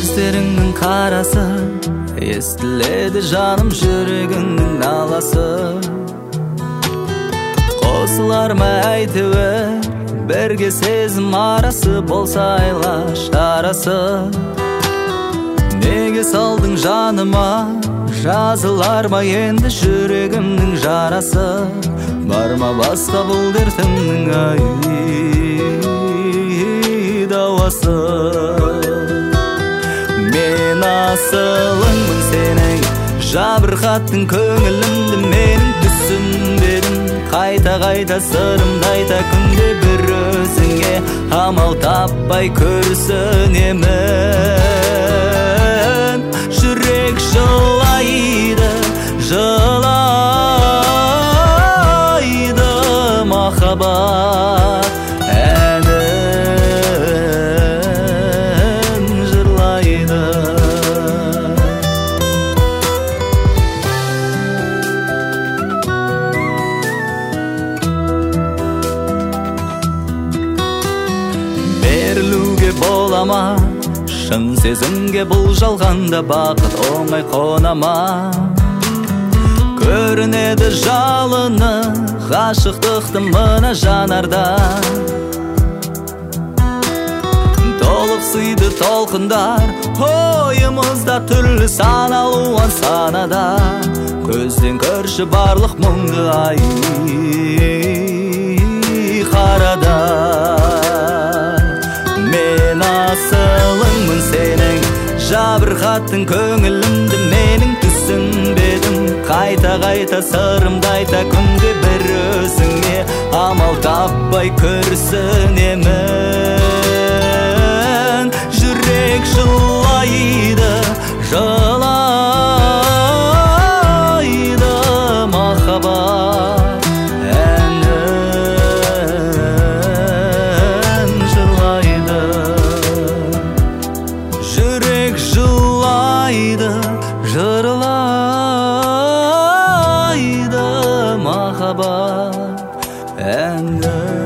Көздеріңнің қарасы, естіледі жаным жүрегіңнің наласы. Қосылар ма әйтеуір, бірге сезім арасы, болса айла шарасы. Неге салдың жаныма, жазылар ма енді жүрегімнің жарасы? Бар ма басқа бұл дертімнің дауасы? Мен асылыңмын сенің, жабырқаттың көңілімді, менің түсінбедім. Қайта-қайта сырымды айта күнде бір өзіңе, амал таппай көрсінемін. Жүрек жылайды, жылайды махаббат әнін жырлайды. Берілуге бола ма шын сезімге, бұл жалғанда бақыт оңай қонама? Көрінеді жалыны ғашықтықты мына жанарда. Толықсыйды толқындар ойымызда, түрлі сан алуан санада. Көзден көрші барлық мұңды ай қарада. Мен асылыңмын сенің, жабырқаттың көңілімді, менің түсінбедім. Қайта-қайта сырымды айта күнде бір өзіңе, амал таппай көрсінемін. Жүрек жылайды, жылайды махаббат әнін жырлайды. Жүрек жылайды, жырлайды махаббат әнін.